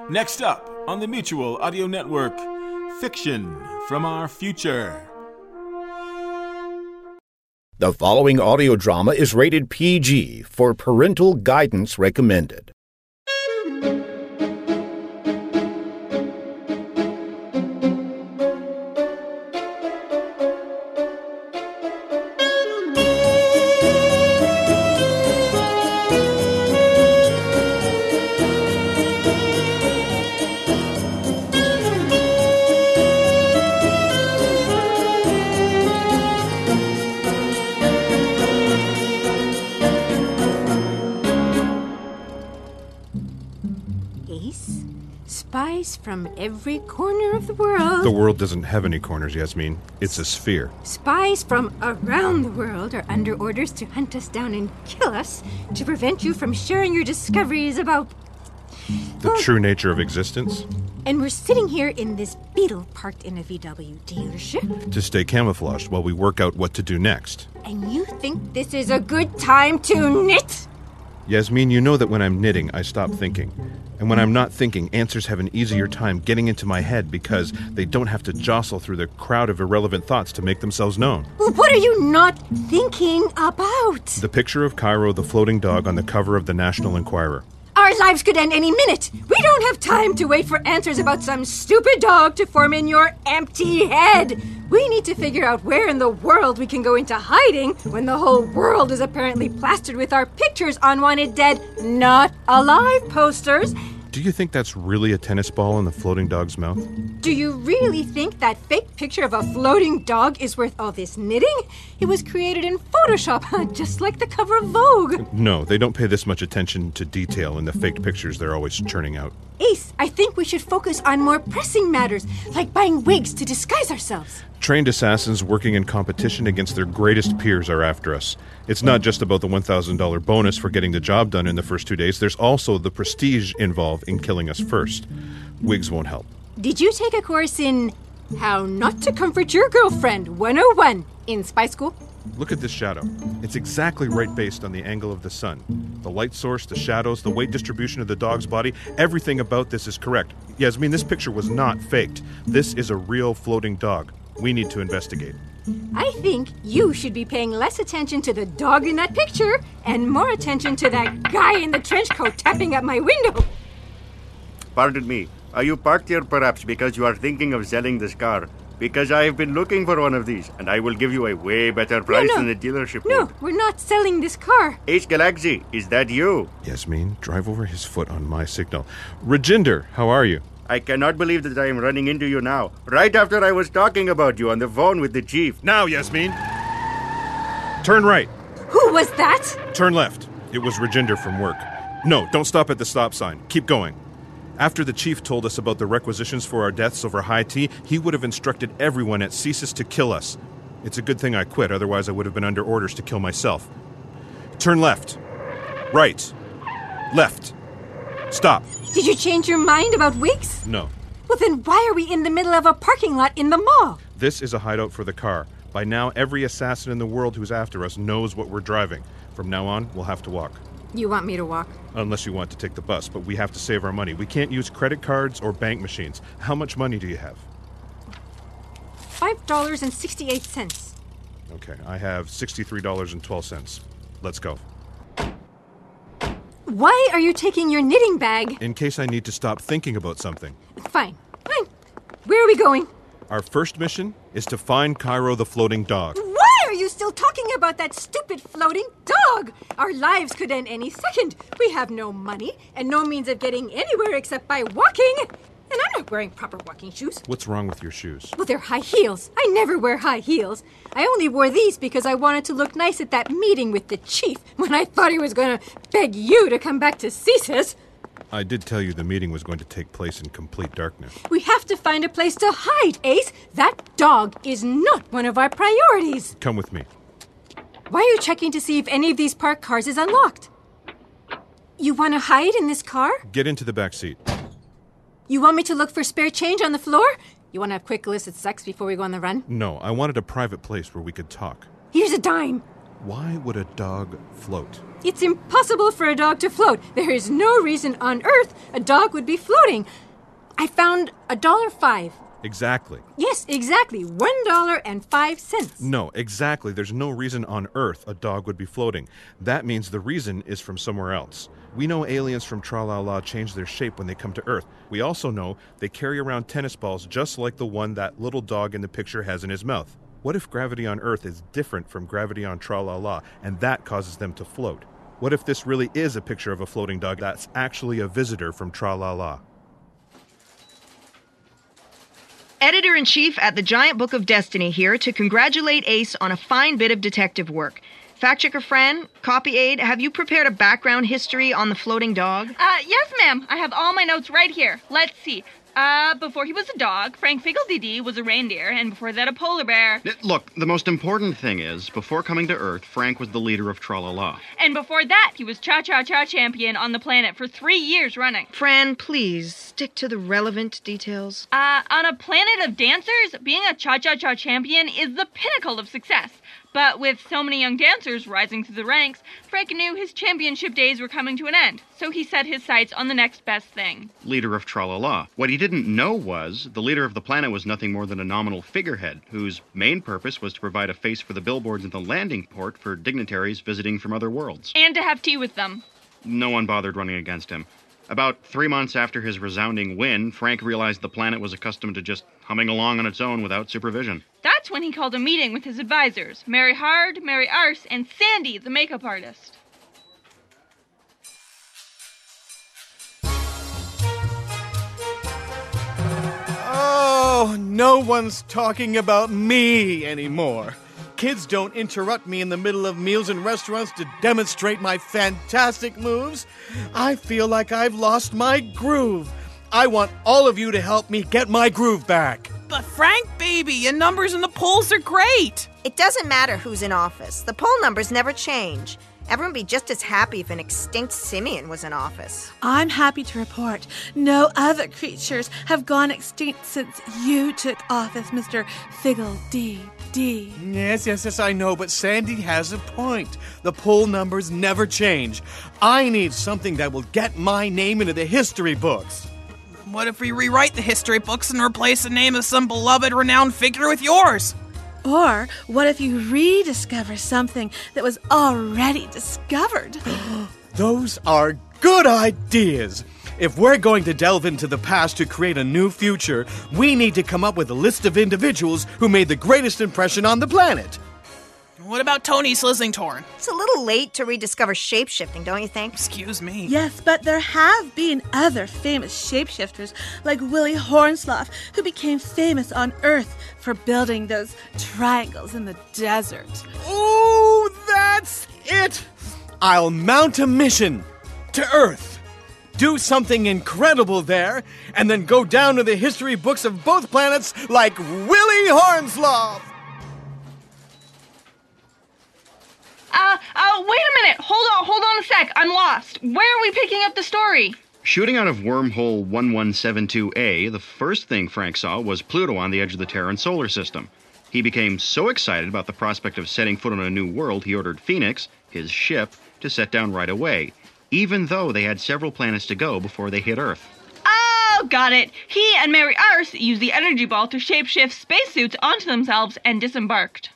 Next up on the Mutual Audio Network, Fiction from Our Future. The following audio drama is rated PG for parental guidance recommended. Ace? Spies from every corner of the world. The world doesn't have any corners, Yasmin. It's a sphere. Spies from around the world are under orders to hunt us down and kill us to prevent you from sharing your discoveries about... The true nature of existence? And we're sitting here in this Beetle parked in a VW dealership. To stay camouflaged while we work out what to do next. And you think this is a good time to knit? Yasmin, you know that when I'm knitting, I stop thinking. And when I'm not thinking, answers have an easier time getting into my head because they don't have to jostle through the crowd of irrelevant thoughts to make themselves known. Well, what are you not thinking about? The picture of Cairo the floating dog on the cover of the National Enquirer. Our lives could end any minute. We don't have time to wait for answers about some stupid dog to form in your empty head. We need to figure out where in the world we can go into hiding when the whole world is apparently plastered with our pictures on wanted dead, not alive posters. Do you think that's really a tennis ball in the floating dog's mouth? Do you really think that fake picture of a floating dog is worth all this knitting? It was created in Photoshop, just like the cover of Vogue. No, they don't pay this much attention to detail in the faked pictures they're always churning out. Ace, I think we should focus on more pressing matters, like buying wigs to disguise ourselves. Trained assassins working in competition against their greatest peers are after us. It's not just about the $1,000 bonus for getting the job done in the first 2 days. There's also the prestige involved in killing us first. Wigs won't help. Did you take a course in How Not to Comfort Your Girlfriend 101 in spy school? Look at this shadow. It's exactly right based on the angle of the sun. The light source, the shadows, the weight distribution of the dog's body, everything about this is correct. Yasmin, this picture was not faked. This is a real floating dog. We need to investigate. I think you should be paying less attention to the dog in that picture and more attention to that guy in the trench coat tapping at my window. Pardon me. Are you parked here perhaps because you are thinking of selling this car? Because I have been looking for one of these, and I will give you a way better price than the dealership would. No, we're not selling this car. Ace Galaxy, is that you? Yasmin, drive over his foot on my signal. Rajinder, how are you? I cannot believe that I am running into you now, right after I was talking about you on the phone with the chief. Now, Yasmin! Turn right. Who was that? Turn left. It was Rajinder from work. No, don't stop at the stop sign. Keep going. After the chief told us about the requisitions for our deaths over high tea, he would have instructed everyone at CSIS to kill us. It's a good thing I quit, otherwise I would have been under orders to kill myself. Turn left. Right. Left. Stop. Did you change your mind about wigs? No. Well, then why are we in the middle of a parking lot in the mall? This is a hideout for the car. By now, every assassin in the world who's after us knows what we're driving. From now on, we'll have to walk. You want me to walk? Unless you want to take the bus, but we have to save our money. We can't use credit cards or bank machines. How much money do you have? $5.68. Okay, I have $63.12. Let's go. Why are you taking your knitting bag? In case I need to stop thinking about something. Fine. Where are we going? Our first mission is to find Cairo the floating dog. Why are you still talking about that stupid floating dog? Our lives could end any second. We have no money and no means of getting anywhere except by walking. And I'm not wearing proper walking shoes. What's wrong with your shoes? Well, they're high heels. I never wear high heels. I only wore these because I wanted to look nice at that meeting with the chief when I thought he was going to beg you to come back to CSIS. I did tell you the meeting was going to take place in complete darkness. We have to find a place to hide, Ace. That dog is not one of our priorities. Come with me. Why are you checking to see if any of these parked cars is unlocked? You want to hide in this car? Get into the back seat. You want me to look for spare change on the floor? You want to have quick illicit sex before we go on the run? No, I wanted a private place where we could talk. Here's a dime. Why would a dog float? It's impossible for a dog to float. There is no reason on Earth a dog would be floating. I found $1.05. Exactly. Yes, exactly. $1.05. No, exactly. There's no reason on Earth a dog would be floating. That means the reason is from somewhere else. We know aliens from Tra-La-La change their shape when they come to Earth. We also know they carry around tennis balls just like the one that little dog in the picture has in his mouth. What if gravity on Earth is different from gravity on Tra-La-La, and that causes them to float? What if this really is a picture of a floating dog that's actually a visitor from Tra-La-La? Editor-in-Chief at the Giant Book of Destiny here to congratulate Ace on a fine bit of detective work. Fact-checker Fran, copy aide, have you prepared a background history on the floating dog? Yes, ma'am. I have all my notes right here. Let's see. Before he was a dog, Frank Figgle-Dee-Dee was a reindeer, and before that a polar bear. Look, the most important thing is, before coming to Earth, Frank was the leader of Tra-La-La. And before that, he was Cha-Cha-Cha champion on the planet for 3 years running. Fran, please, stick to the relevant details. On a planet of dancers, being a Cha-Cha-Cha champion is the pinnacle of success. But with so many young dancers rising through the ranks, Frank knew his championship days were coming to an end, so he set his sights on the next best thing. Leader of Tra-La-La. What he didn't know was the leader of the planet was nothing more than a nominal figurehead, whose main purpose was to provide a face for the billboards at the landing port for dignitaries visiting from other worlds. And to have tea with them. No one bothered running against him. About 3 months after his resounding win, Frank realized the planet was accustomed to just humming along on its own without supervision. That's when he called a meeting with his advisors, Mary Hard, Mary Arse, and Sandy, the makeup artist. Oh, no one's talking about me anymore. Kids don't interrupt me in the middle of meals in restaurants to demonstrate my fantastic moves. I feel like I've lost my groove. I want all of you to help me get my groove back. But Frank, baby, your numbers in the polls are great. It doesn't matter who's in office. The poll numbers never change. Everyone would be just as happy if an extinct simian was in office. I'm happy to report no other creatures have gone extinct since you took office, Mr. Figgle-Dee-Dee. Yes, I know, but Sandy has a point. The poll numbers never change. I need something that will get my name into the history books. What if we rewrite the history books and replace the name of some beloved, renowned figure with yours? Or what if you rediscover something that was already discovered? Those are good ideas. If we're going to delve into the past to create a new future, we need to come up with a list of individuals who made the greatest impression on the planet. What about Tony Slislingtorn? It's a little late to rediscover shape-shifting, don't you think? Excuse me. Yes, but there have been other famous shapeshifters like Willie Hornsloth, who became famous on Earth for building those triangles in the desert. Oh, that's it! I'll mount a mission to Earth, do something incredible there, and then go down to the history books of both planets like Willie Hornsloth! Wait a minute! Hold on a sec. I'm lost. Where are we picking up the story? Shooting out of wormhole 1172A, the first thing Frank saw was Pluto on the edge of the Terran solar system. He became so excited about the prospect of setting foot on a new world, he ordered Phoenix, his ship, to set down right away, even though they had several planets to go before they hit Earth. Oh, got it. He and Mary Arse used the energy ball to shapeshift spacesuits onto themselves and disembarked.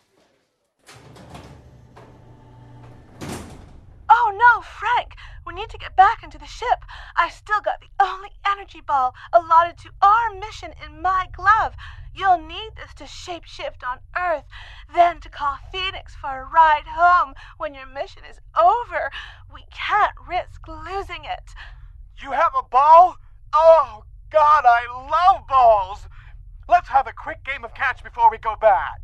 Oh no, Frank! We need to get back into the ship. I still got the only energy ball allotted to our mission in my glove. You'll need this to shapeshift on Earth, then to call Phoenix for a ride home when your mission is over. We can't risk losing it. You have a ball? Oh, God, I love balls! Let's have a quick game of catch before we go back.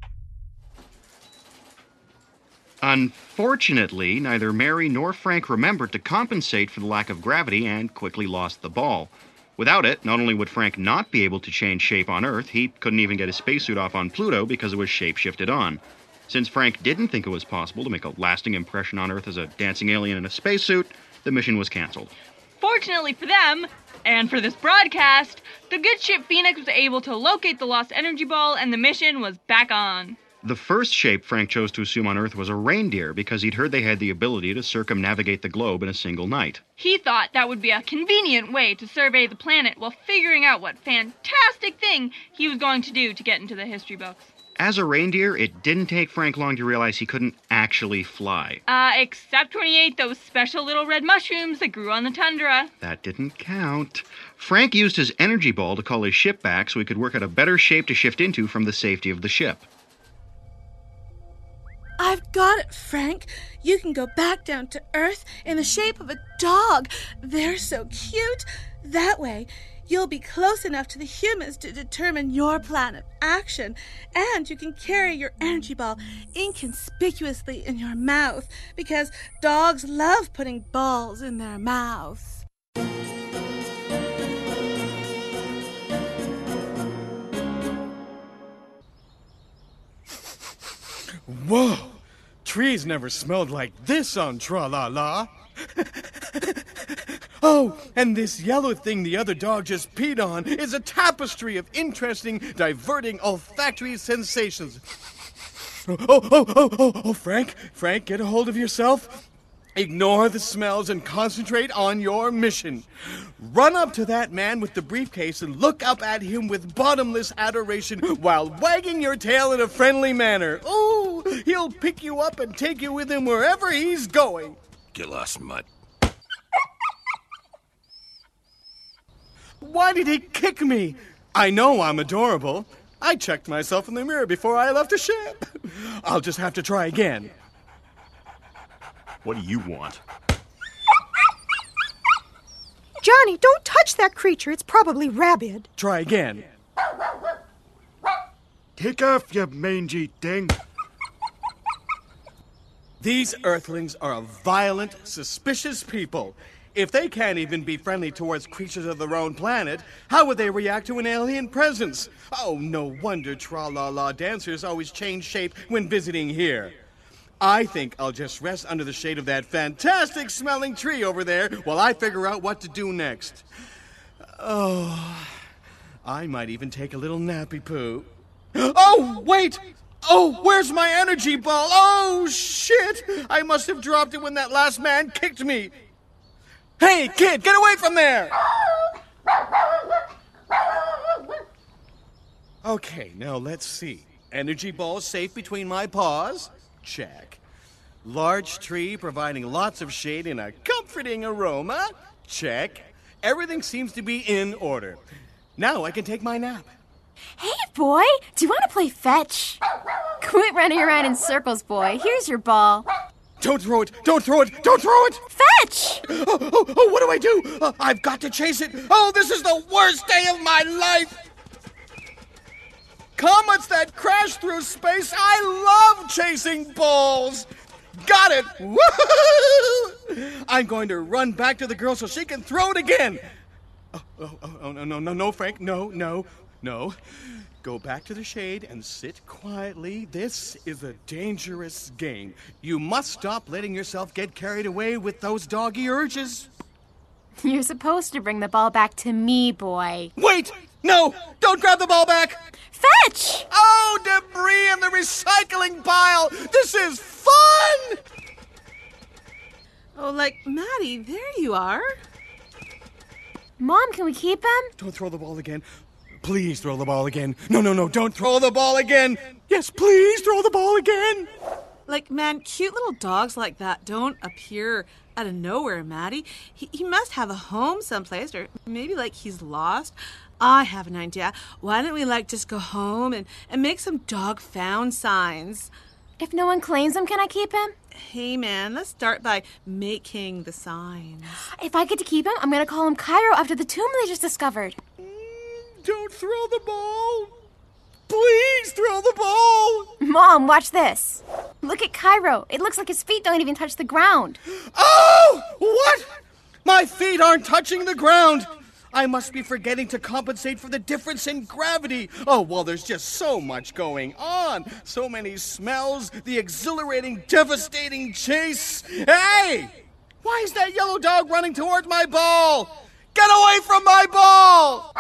Unfortunately, neither Mary nor Frank remembered to compensate for the lack of gravity and quickly lost the ball. Without it, not only would Frank not be able to change shape on Earth, he couldn't even get his spacesuit off on Pluto because it was shape-shifted on. Since Frank didn't think it was possible to make a lasting impression on Earth as a dancing alien in a spacesuit, the mission was canceled. Fortunately for them, and for this broadcast, the good ship Phoenix was able to locate the lost energy ball and the mission was back on. The first shape Frank chose to assume on Earth was a reindeer because he'd heard they had the ability to circumnavigate the globe in a single night. He thought that would be a convenient way to survey the planet while figuring out what fantastic thing he was going to do to get into the history books. As a reindeer, it didn't take Frank long to realize he couldn't actually fly. Except when he ate those special little red mushrooms that grew on the tundra. That didn't count. Frank used his energy ball to call his ship back so he could work out a better shape to shift into from the safety of the ship. I've got it, Frank. You can go back down to Earth in the shape of a dog. They're so cute. That way, you'll be close enough to the humans to determine your plan of action, and you can carry your energy ball inconspicuously in your mouth, because dogs love putting balls in their mouths. Whoa! Trees never smelled like this on Tra-La-La. Oh, and this yellow thing the other dog just peed on is a tapestry of interesting, diverting olfactory sensations. Oh, Frank, get a hold of yourself. Ignore the smells and concentrate on your mission. Run up to that man with the briefcase and look up at him with bottomless adoration while wagging your tail in a friendly manner. Oh, he'll pick you up and take you with him wherever he's going. Get lost, mutt. Why did he kick me? I know I'm adorable. I checked myself in the mirror before I left the ship. I'll just have to try again. What do you want? Johnny, don't touch that creature. It's probably rabid. Try again. Take off, you mangy thing. These Earthlings are a violent, suspicious people. If they can't even be friendly towards creatures of their own planet, how would they react to an alien presence? Oh, no wonder Tra-La-La dancers always change shape when visiting here. I think I'll just rest under the shade of that fantastic-smelling tree over there while I figure out what to do next. Oh, I might even take a little nappy poo. Oh, wait! Oh, where's my energy ball? Oh, shit! I must have dropped it when that last man kicked me. Hey, kid, get away from there! Okay, now let's see. Energy ball safe between my paws? Check. Large tree providing lots of shade and a comforting aroma? Check. Everything seems to be in order. Now I can take my nap. Hey, boy, do you want to play fetch? Quit running around in circles, boy. Here's your ball. Don't throw it! Don't throw it! Don't throw it! Fetch! Oh, what do I do? I've got to chase it. Oh, this is the worst day of my life! Comets that crash through space, I love chasing balls! Got it! Woo-hoo-hoo! I'm going to run back to the girl so she can throw it again! Oh, no, Frank, no. Go back to the shade and sit quietly. This is a dangerous game. You must stop letting yourself get carried away with those doggy urges. You're supposed to bring the ball back to me, boy. Wait! No! Don't grab the ball back! Fetch! Oh, debris in the recycling pile! This is fun! Oh, Maddie, there you are. Mom, can we keep him? Don't throw the ball again. Please throw the ball again. No, don't throw the ball again. Yes, please throw the ball again. Man, cute little dogs like that don't appear out of nowhere, Maddie. He must have a home someplace, or maybe he's lost. I have an idea. Why don't we just go home and make some dog found signs? If no one claims him, can I keep him? Hey, man, let's start by making the signs. If I get to keep him, I'm going to call him Cairo after the tomb they just discovered. Don't throw the ball. Please throw the ball. Mom, watch this. Look at Cairo. It looks like his feet don't even touch the ground. Oh! What? My feet aren't touching the ground. I must be forgetting to compensate for the difference in gravity. Oh, well, there's just so much going on. So many smells, the exhilarating, devastating chase. Hey! Why is that yellow dog running towards my ball? Get away from my ball!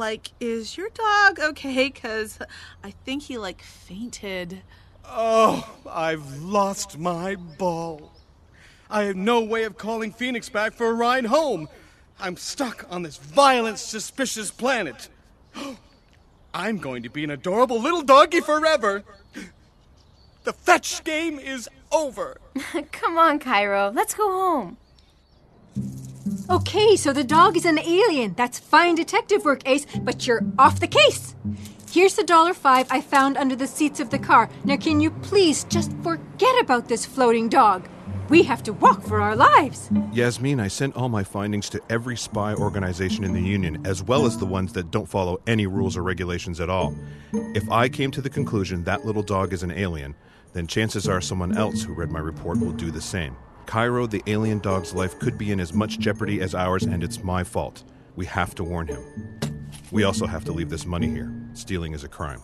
is your dog okay? 'Cause I think he, fainted. Oh, I've lost my ball. I have no way of calling Phoenix back for a ride home. I'm stuck on this violent, suspicious planet. I'm going to be an adorable little doggy forever. The fetch game is over. Come on, Cairo. Let's go home. Okay, so the dog is an alien. That's fine detective work, Ace, but you're off the case. Here's the $5 I found under the seats of the car. Now, can you please just forget about this floating dog? We have to walk for our lives. Yasmin, I sent all my findings to every spy organization in the Union, as well as the ones that don't follow any rules or regulations at all. If I came to the conclusion that little dog is an alien, then chances are someone else who read my report will do the same. Cairo, the alien dog's life could be in as much jeopardy as ours, and it's my fault. We have to warn him. We also have to leave this money here. Stealing is a crime.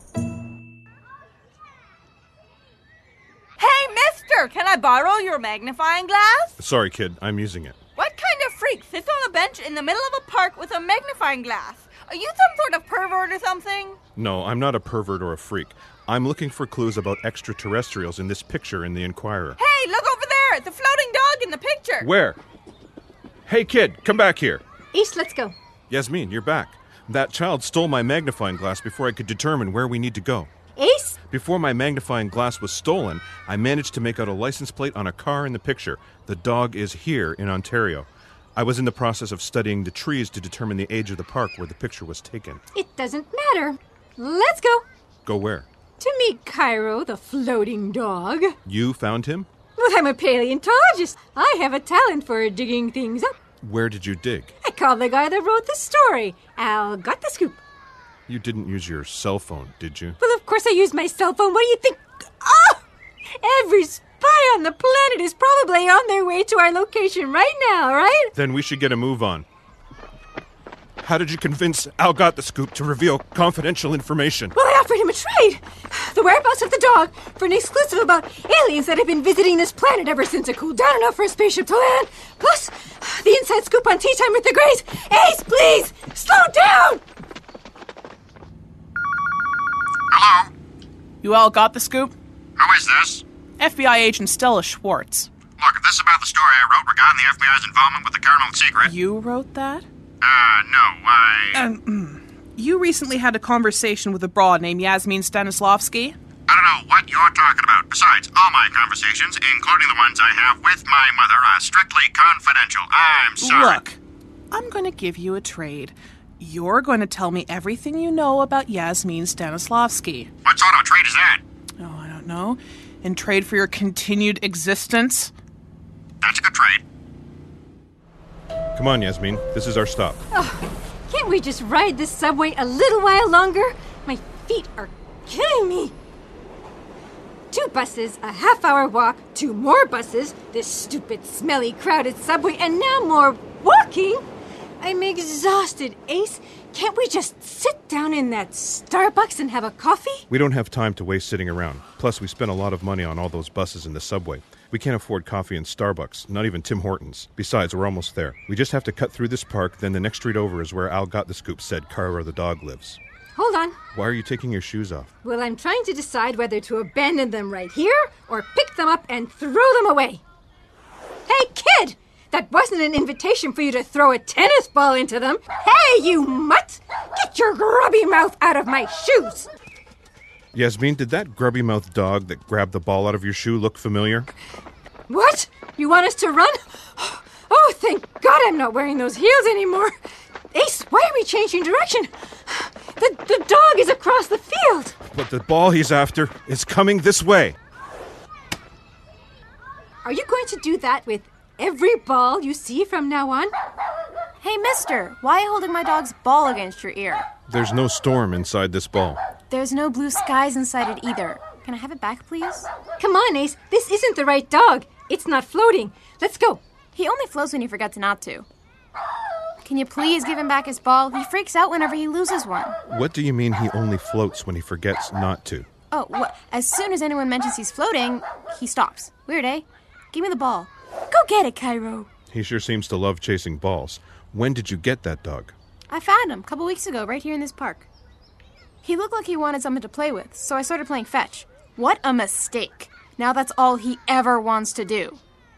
Hey, mister! Can I borrow your magnifying glass? Sorry, kid. I'm using it. What kind of freak sits on a bench in the middle of a park with a magnifying glass? Are you some sort of pervert or something? No, I'm not a pervert or a freak. I'm looking for clues about extraterrestrials in this picture in the Inquirer. Hey, look over there! The floating dog in the picture! Where? Hey, kid, come back here. Ace, let's go. Yasmin, you're back. That child stole my magnifying glass before I could determine where we need to go. Ace? Before my magnifying glass was stolen, I managed to make out a license plate on a car in the picture. The dog is here in Ontario. I was in the process of studying the trees to determine the age of the park where the picture was taken. It doesn't matter. Let's go. Go where? To meet Cairo, the floating dog. You found him? Well, I'm a paleontologist. I have a talent for digging things up. Where did you dig? I called the guy that wrote the story. Al got the scoop. You didn't use your cell phone, did you? Well, of course I used my cell phone. What do you think? Oh! Every spy on the planet is probably on their way to our location right now, right? Then we should get a move on. How did you convince Al Got the Scoop to reveal confidential information? Well, I offered him a trade. The whereabouts of the dog for an exclusive about aliens that have been visiting this planet ever since it cooled down enough for a spaceship to land. Plus, the inside scoop on Tea Time with the Greys. Ace, please, slow down! Hello? You all got the scoop? Who is this? FBI agent Stella Schwartz. Look, this is about the story I wrote regarding the FBI's involvement with the Colonel Secret. You wrote that? No, I... You recently had a conversation with a broad named Yasmin Stanislavski? I don't know what you're talking about. Besides, all my conversations, including the ones I have with my mother, are strictly confidential. I'm sorry. Look, I'm going to give you a trade. You're going to tell me everything you know about Yasmin Stanislavski. What sort of trade is that? Oh, I don't know. In trade for your continued existence? That's a good trade. Come on, Yasmin. This is our stop. Oh, can't we just ride this subway a little while longer? My feet are killing me. 2 buses, a half-hour walk, 2 more buses, this stupid, smelly, crowded subway, and now more walking. I'm exhausted, Ace. Can't we just sit down in that Starbucks and have a coffee? We don't have time to waste sitting around. Plus, we spent a lot of money on all those buses in the subway. We can't afford coffee in Starbucks, not even Tim Hortons. Besides, we're almost there. We just have to cut through this park, then the next street over is where Al Got the Scoop said Cairo the dog lives. Hold on. Why are you taking your shoes off? Well, I'm trying to decide whether to abandon them right here or pick them up and throw them away. Hey, kid! That wasn't an invitation for you to throw a tennis ball into them. Hey, you mutt! Get your grubby mouth out of my shoes! Yasmin, did that grubby-mouthed dog that grabbed the ball out of your shoe look familiar? What? You want us to run? Oh, thank God I'm not wearing those heels anymore. Ace, why are we changing direction? The dog is across the field. But the ball he's after is coming this way. Are you going to do that with every ball you see from now on? Hey, mister, why are you holding my dog's ball against your ear? There's no storm inside this ball. There's no blue skies inside it either. Can I have it back, please? Come on, Ace. This isn't the right dog. It's not floating. Let's go. He only floats when he forgets not to. Can you please give him back his ball? He freaks out whenever he loses one. What do you mean he only floats when he forgets not to? Oh, what? As soon as anyone mentions he's floating, he stops. Weird, eh? Give me the ball. Go get it, Cairo. He sure seems to love chasing balls. When did you get that dog? I found him a couple weeks ago right here in this park. He looked like he wanted something to play with, so I started playing fetch. What a mistake. Now that's all he ever wants to do.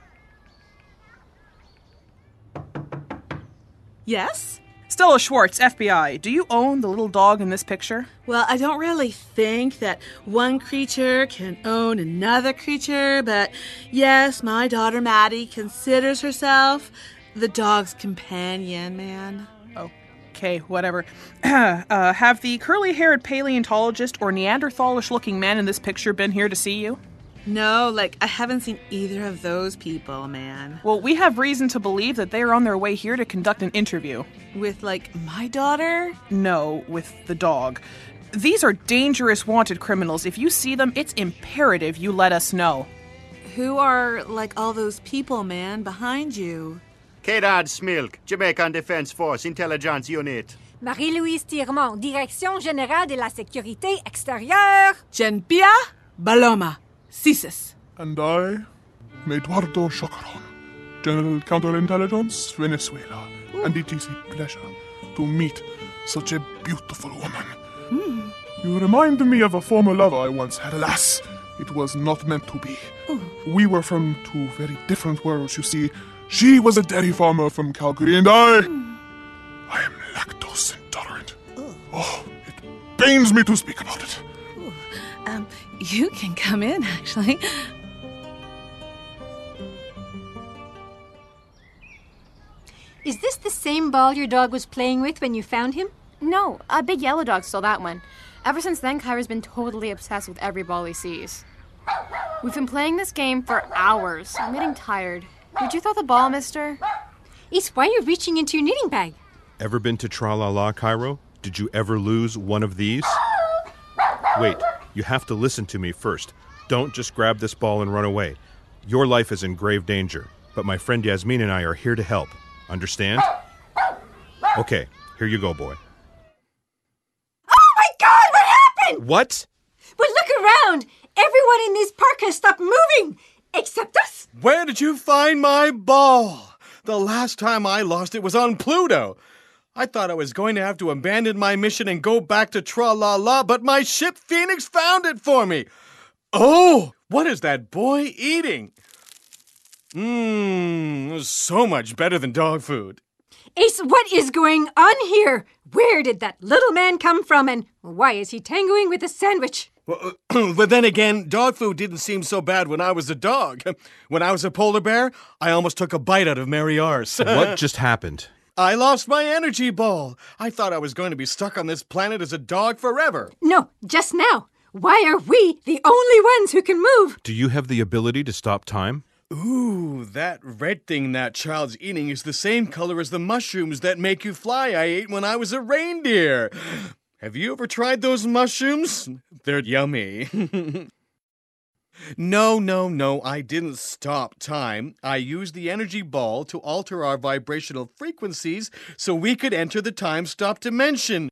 Yes? Stella Schwartz, FBI. Do you own the little dog in this picture? Well, I don't really think that one creature can own another creature, but yes, my daughter Maddie considers herself the dog's companion, man. Okay, whatever. Have the curly-haired paleontologist or Neanderthalish-looking man in this picture been here to see you? No, I haven't seen either of those people, man. Well, we have reason to believe that they are on their way here to conduct an interview. With, my daughter? No, with the dog. These are dangerous wanted criminals. If you see them, it's imperative you let us know. Who are, all those people, man, behind you? Kedad Smilk, Jamaican Defense Force Intelligence Unit. Marie-Louise Tiremont, Direction Générale de la Sécurité Extérieure. Genpia Baloma, CISIS. And I am Eduardo Chocaron, General Counterintelligence, Venezuela. And it is a pleasure to meet such a beautiful woman. You remind me of a former lover I once had. Alas, it was not meant to be. We were from two very different worlds, you see. She was a dairy farmer from Calgary, and I am lactose intolerant. Oh, it pains me to speak about it. You can come in, actually. Is this the same ball your dog was playing with when you found him? No, a big yellow dog stole that one. Ever since then, Kyra's been totally obsessed with every ball he sees. We've been playing this game for hours. I'm getting tired. Did you throw the ball, mister? Ace, why are you reaching into your knitting bag? Ever been to Tra-La-La, Cairo? Did you ever lose one of these? Wait, you have to listen to me first. Don't just grab this ball and run away. Your life is in grave danger, but my friend Yasmin and I are here to help. Understand? Okay, here you go, boy. Oh my God, what happened? What? But look around! Everyone in this park has stopped moving! Except us! Where did you find my ball? The last time I lost it was on Pluto. I thought I was going to have to abandon my mission and go back to Tra-La-La, but my ship Phoenix found it for me. Oh, what is that boy eating? So much better than dog food. Ace, what is going on here? Where did that little man come from, and why is he tangoing with a sandwich? But then again, dog food didn't seem so bad when I was a dog. When I was a polar bear, I almost took a bite out of Mary R's. What just happened? I lost my energy ball. I thought I was going to be stuck on this planet as a dog forever. No, just now. Why are we the only ones who can move? Do you have the ability to stop time? Ooh, that red thing that child's eating is the same color as the mushrooms that make you fly I ate when I was a reindeer. Have you ever tried those mushrooms? They're yummy. No, I didn't stop time. I used the energy ball to alter our vibrational frequencies so we could enter the time-stop dimension.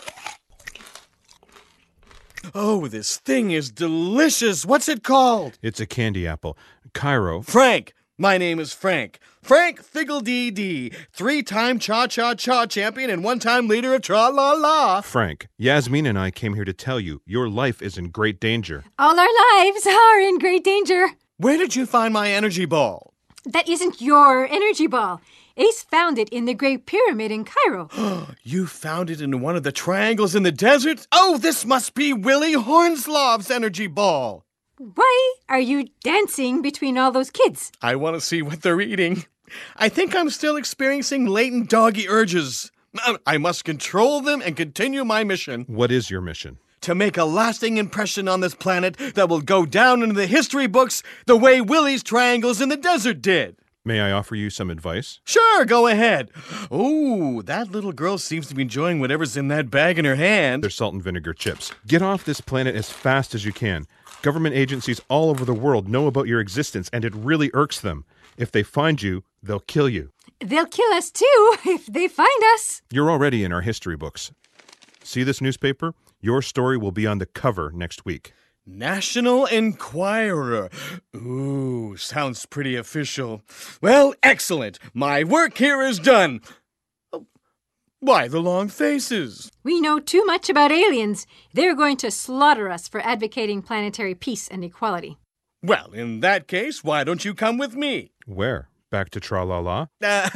Oh, this thing is delicious. What's it called? It's a candy apple. Cairo. Frank. My name is Frank. Frank Figgle-Dee-Dee, 3-time Cha-Cha-Cha champion and 1-time leader of Tra-La-La. Frank, Yasmin and I came here to tell you your life is in great danger. All our lives are in great danger. Where did you find my energy ball? That isn't your energy ball. Ace found it in the Great Pyramid in Cairo. You found it in one of the triangles in the desert? Oh, this must be Willie Hornslov's energy ball. Why are you dancing between all those kids? I want to see what they're eating. I think I'm still experiencing latent doggy urges. I must control them and continue my mission. What is your mission? To make a lasting impression on this planet that will go down into the history books the way Willie's triangles in the desert did. May I offer you some advice? Sure, go ahead. Oh, that little girl seems to be enjoying whatever's in that bag in her hand. They're salt and vinegar chips. Get off this planet as fast as you can. Government agencies all over the world know about your existence, and it really irks them. If they find you, they'll kill you. They'll kill us too if they find us. You're already in our history books. See this newspaper? Your story will be on the cover next week. National Enquirer. Ooh, sounds pretty official. Well, excellent. My work here is done. Why the long faces? We know too much about aliens. They're going to slaughter us for advocating planetary peace and equality. Well, in that case, why don't you come with me? Where? Back to Tra-La-La?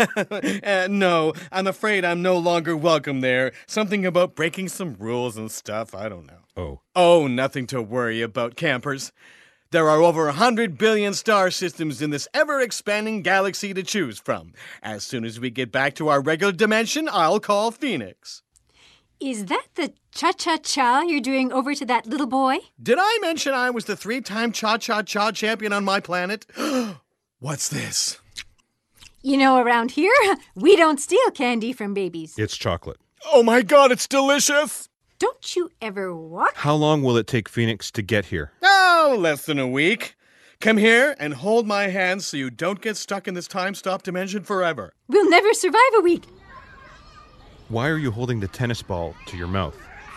No, I'm afraid I'm no longer welcome there. Something about breaking some rules and stuff, I don't know. Oh. Oh, nothing to worry about, campers. There are over 100 billion star systems in this ever-expanding galaxy to choose from. As soon as we get back to our regular dimension, I'll call Phoenix. Is that the cha-cha-cha you're doing over to that little boy? Did I mention I was the 3-time cha-cha-cha champion on my planet? What's this? You know, around here, we don't steal candy from babies. It's chocolate. Oh my God, it's delicious! Don't you ever walk? How long will it take Phoenix to get here? Oh, less than a week. Come here and hold my hand so you don't get stuck in this time-stop dimension forever. We'll never survive a week. Why are you holding the tennis ball to your mouth?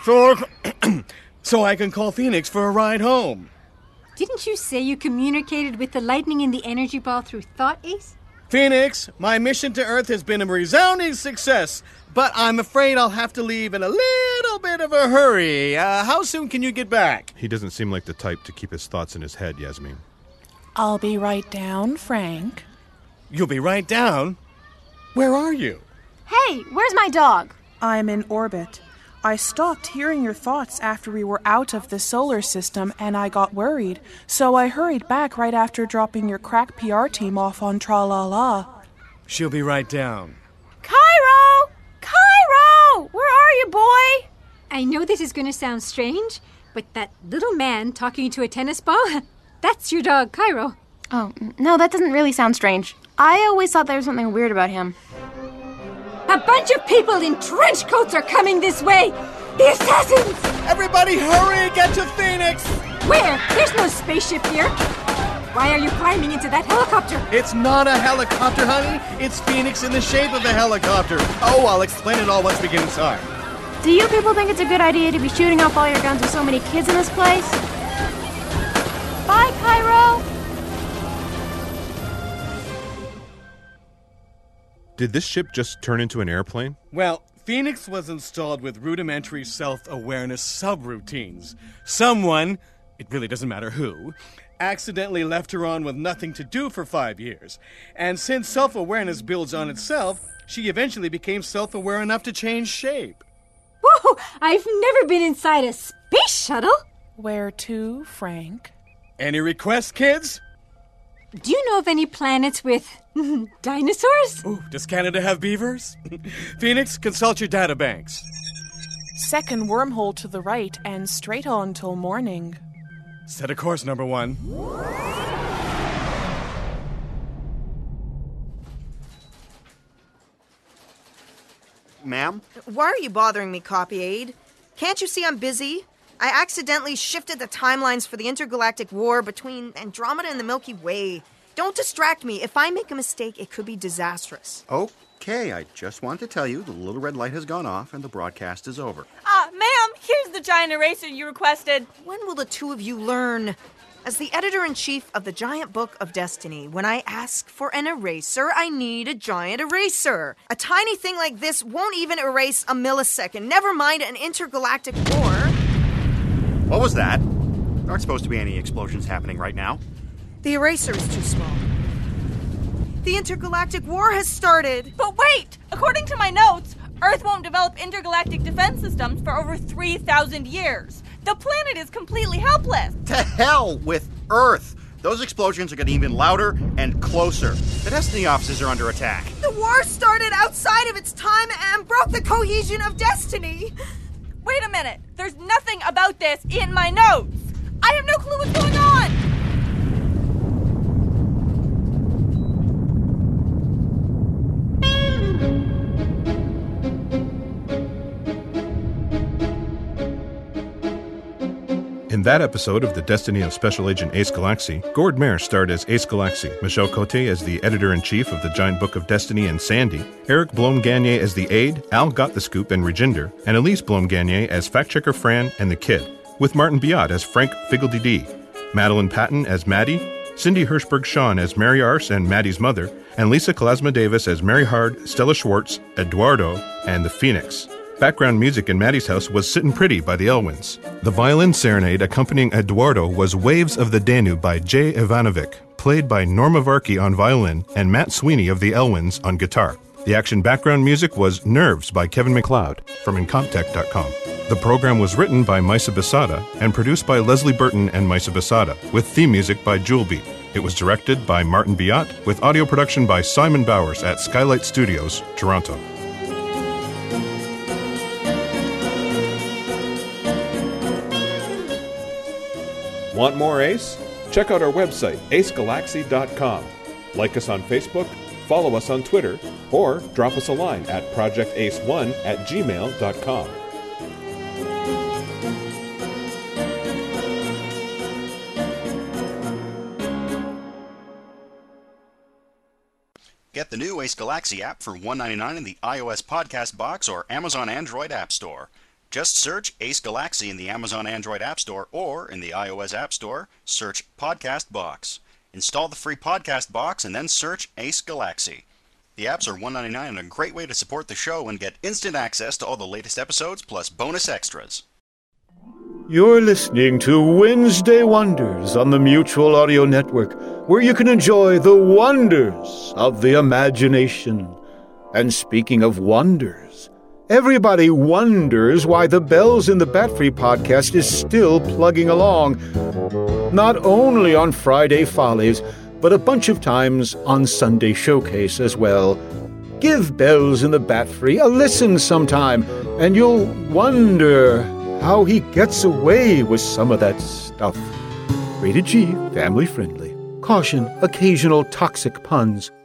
So I can call Phoenix for a ride home. Didn't you say you communicated with the lightning in the energy ball through thought, Ace? Phoenix, my mission to Earth has been a resounding success, but I'm afraid I'll have to leave in a little bit of a hurry. How soon can you get back? He doesn't seem like the type to keep his thoughts in his head, Yasmin. I'll be right down, Frank. You'll be right down? Where are you? Hey, where's my dog? I'm in orbit. I stopped hearing your thoughts after we were out of the solar system, and I got worried, so I hurried back right after dropping your crack PR team off on Tra-La-La. She'll be right down. Cairo! Cairo! Where are you, boy? I know this is going to sound strange, but that little man talking to a tennis ball, that's your dog, Cairo. Oh, no, that doesn't really sound strange. I always thought there was something weird about him. A bunch of people in trench coats are coming this way! The assassins! Everybody hurry! Get to Phoenix! Where? There's no spaceship here. Why are you climbing into that helicopter? It's not a helicopter, honey. It's Phoenix in the shape of a helicopter. Oh, I'll explain it all once we get inside. Do you people think it's a good idea to be shooting off all your guns with so many kids in this place? Bye, Cairo! Did this ship just turn into an airplane? Well, Phoenix was installed with rudimentary self-awareness subroutines. Someone, it really doesn't matter who, accidentally left her on with nothing to do for 5 years. And since self-awareness builds on itself, she eventually became self-aware enough to change shape. Whoa! I've never been inside a space shuttle! Where to, Frank? Any requests, kids? Do you know of any planets with dinosaurs? Ooh, does Canada have beavers? Phoenix, consult your databanks. Second wormhole to the right and straight on till morning. Set a course, number 1. Ma'am? Why are you bothering me, Copy Aid? Can't you see I'm busy? I accidentally shifted the timelines for the intergalactic war between Andromeda and the Milky Way. Don't distract me. If I make a mistake, it could be disastrous. Okay, I just want to tell you the little red light has gone off and the broadcast is over. Ma'am, here's the giant eraser you requested. When will the two of you learn? As the editor-in-chief of the Giant Book of Destiny, when I ask for an eraser, I need a giant eraser. A tiny thing like this won't even erase a millisecond, never mind an intergalactic war. What was that? There aren't supposed to be any explosions happening right now. The eraser is too small. The intergalactic war has started. But wait! According to my notes, Earth won't develop intergalactic defense systems for over 3,000 years. The planet is completely helpless. To hell with Earth! Those explosions are getting even louder and closer. The Destiny offices are under attack. The war started outside of its time and broke the cohesion of Destiny. Wait a minute. There's nothing about this in my notes. I have no clue what's going on. In that episode of The Destiny of Special Agent Ace Galaxy, Gord Mayer starred as Ace Galaxy, Michel Cote as the editor-in-chief of the Giant Book of Destiny and Sandy, Eric Blom-Gagné as the aide, Al Got the Scoop and Reginder, and Elise Blom-Gagné as fact-checker Fran and the Kid, with Martin Biot as Frank Figgledy-Dee, Madeline Patton as Maddie, Cindy Hirschberg-Shawn as Mary Arse and Maddie's mother, and Lisa Kalasma-Davis as Mary Hard, Stella Schwartz, Eduardo, and the Phoenix. Background music in Maddie's house was Sittin' Pretty by the Elwins. The violin serenade accompanying Eduardo was Waves of the Danube by Jay Ivanovic, played by Norma Varkey on violin and Matt Sweeney of the Elwins on guitar. The action background music was Nerves by Kevin MacLeod from Incomptech.com. The program was written by Maisa Besada and produced by Leslie Burton and Maisa Besada, with theme music by Jewelbeat. It was directed by Martin Biot, with audio production by Simon Bowers at Skylight Studios, Toronto. Want more ACE? Check out our website, acegalaxy.com. Like us on Facebook, follow us on Twitter, or drop us a line at projectace1@gmail.com. Get the new Ace Galaxy app for $1.99 in the iOS Podcast Box or Amazon Android App Store. Just search Ace Galaxy in the Amazon Android App Store or in the iOS App Store, search Podcast Box. Install the free Podcast Box and then search Ace Galaxy. The apps are $1.99 and a great way to support the show and get instant access to all the latest episodes plus bonus extras. You're listening to Wednesday Wonders on the Mutual Audio Network, where you can enjoy the wonders of the imagination. And speaking of wonders, everybody wonders why the Bells in the Bat Free podcast is still plugging along. Not only on Friday Follies, but a bunch of times on Sunday Showcase as well. Give Bells in the Bat Free a listen sometime, and you'll wonder how he gets away with some of that stuff. Rated G, family friendly. Caution, occasional toxic puns.